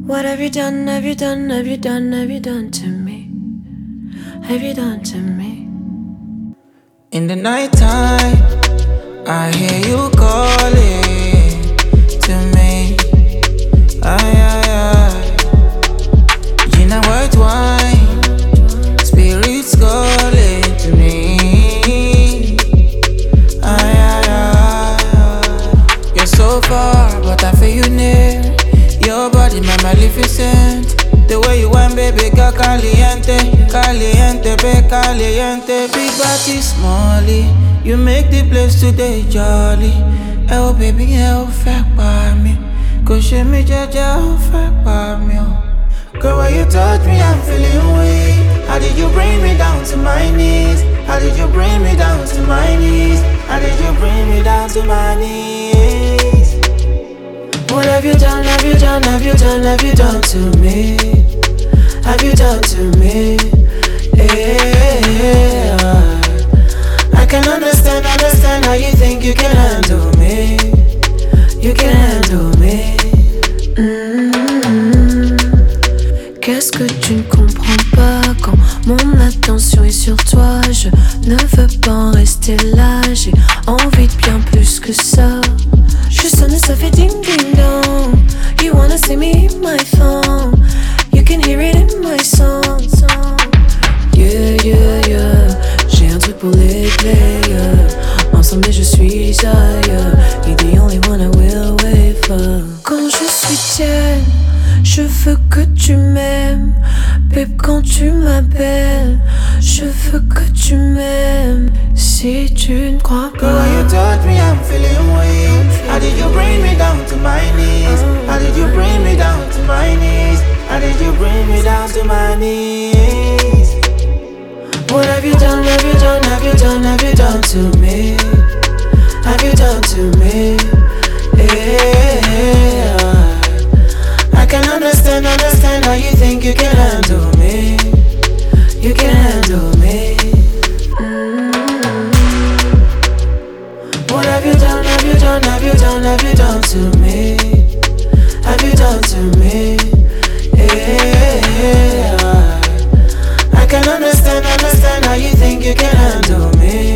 What have you done, have you done, have you done, have you done to me? Have you done to me? In the nighttime, I hear you calling to me. Ay, ay, ay. Gin and white wine, spirits calling to me. Ay, ay, ay. You're so far, but I feel you near. Your body, my maleficent. The way you want, baby, girl, caliente, caliente, be caliente. Big body, smallie, you make the place today jolly. Oh, baby, oh, fuck by me. Go show me, Jaja, oh, fuck by me. Girl, when you touch me, I'm feeling weak. How did you bring me down to my knees? How did you bring me down to my knees? How did you bring me down to my knees? What have you done, have you done, have you done, have you done to me? Have you done to me? Yeah. I can understand how you think you can handle me. You can handle me. Qu'est-ce que tu ne comprends pas quand mon attention est sur toi? Je ne veux pas en rester là, j'ai envie de bien plus que ça. Je sonne et ça fait ding ding dong. You wanna see me in my phone? You can hear it in my song. Yeah, yeah, yeah. J'ai un truc pour les players. Ensemble je suis ailleurs. You're the only one I will wait for. Quand je suis tienne, je veux que tu m'aimes. Babe, quand tu m'appelles, je veux que tu m'aimes. Si tu ne crois pas. Girl, when you touch me, I'm feeling weak. How did you bring me down to my knees? How did you bring me down to my knees? How did you bring me down to my knees? What have you done, have you done, have you done, have you done to me? Have you done to me? Yeah. I can understand how you think you can handle me. You can handle me. What have you done, have you done, have you done, have you done to me? Have you done to me? Yeah. I can understand how you think you can handle me.